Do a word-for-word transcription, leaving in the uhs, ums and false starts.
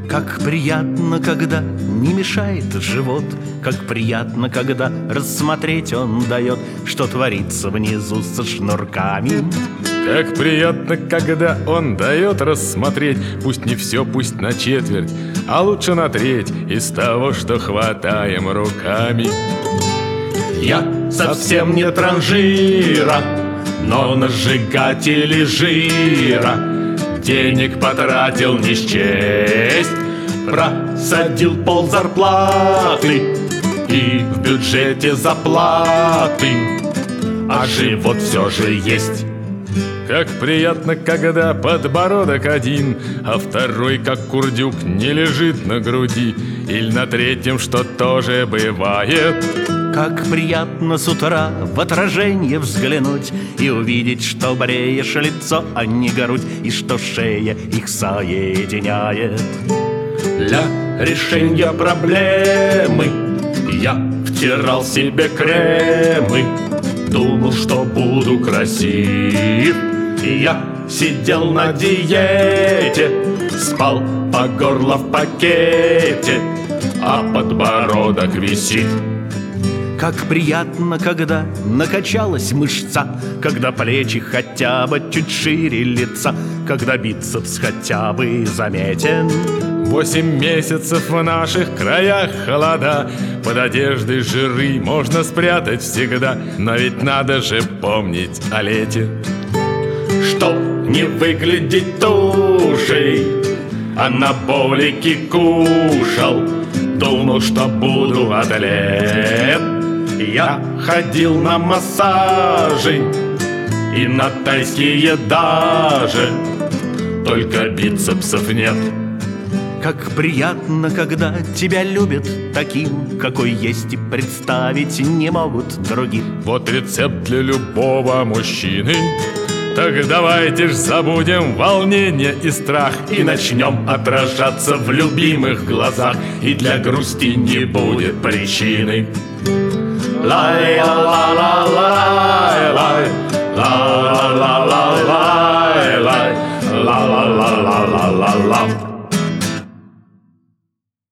Как приятно, когда не мешает живот, как приятно, когда рассмотреть он дает, что творится внизу со шнурками. Как приятно, когда он дает рассмотреть, пусть не все, пусть на четверть, а лучше на треть из того, что хватаем руками. Я совсем не транжира, но на сжигатели жира денег потратил не счесть. Просадил пол зарплаты и в бюджете заплаты, а живот все же есть. Как приятно, когда подбородок один, а второй, как курдюк, не лежит на груди, или на третьем, что тоже бывает. Как приятно с утра в отражение взглянуть и увидеть, что бреешь лицо, а не грудь, и что шея их соединяет. Для решения проблемы я втирал себе кремы, думал, что буду красив. Я сидел на диете, спал по горло в пакете, а подбородок висит. Как приятно, когда накачалась мышца, когда плечи хотя бы чуть шире лица, когда бицепс хотя бы заметен. Восемь месяцев в наших краях холода, под одеждой жиры можно спрятать всегда, но ведь надо же помнить о лете. Чтоб не выглядеть тушей, анаболики кушал, думал, что буду атлет. Я ходил на массажи и на тайские даже, только бицепсов нет. Как приятно, когда тебя любят таким, какой есть, и представить не могут других. Вот рецепт для любого мужчины. Так давайте ж забудем волнение и страх и начнем отражаться в любимых глазах, и для грусти не будет причины. Ла-ла-ла-ла-ла.